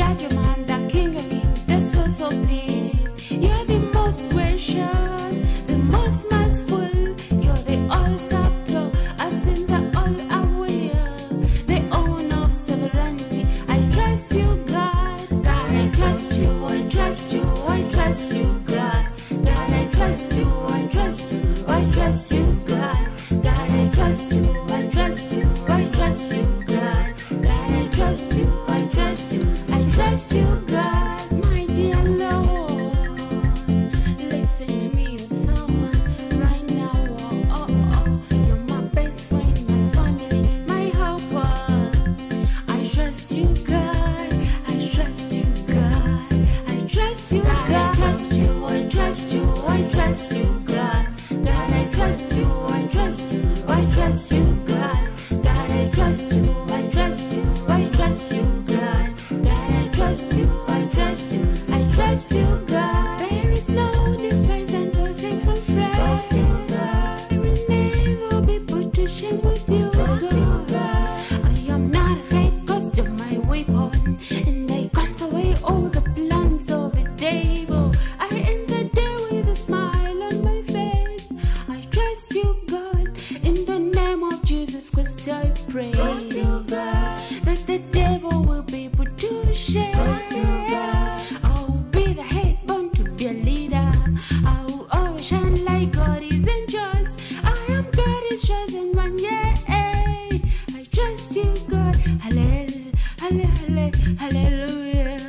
judgment, the King of Kings, the source of peace. You're the most gracious, the most merciful. You're the all-subtle, as in the all-aware, the owner of sovereignty. I trust you, God. God, I trust you. I trust you. I trust you, God. God, I trust you. I trust you. I trust you, God. God, I trust you. I trust you. I trust you, God. God, I trust you. I trust you. I trust you, God. My dear Lord, listen to me, your servant, right now. Oh, oh, oh. You're my best friend, my family, my helper. I trust you, God. I trust you, God. I trust you, God. I trust you. I trust you. I trust you, God. God, I trust you. I trust you. I trust you, God. God, I trust you. I trust you. I trust you, God. God, I trust you. I trust you. I trust you, God. There is no despise and forsake from friends. I will never be put to shame with you, God. I am not afraid, 'cause you're my weapon, and I cast away all the plans of the devil. I end the day with a smile on my face. I trust you, God. In the name of Jesus Christ, I pray that the devil will be put to shame. I will be the head, born to be a leader. I will always shine like God is in trust. I am God is chosen one, yeah. I trust you, God. Hallelujah, hallelujah, hallelujah.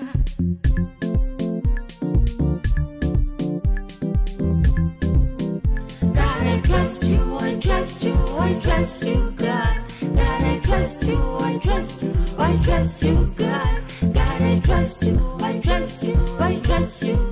God, I trust you, I trust you, I trust you, God. God, I trust you, I trust you, I trust you, God. God, I trust you, I trust you, I trust you.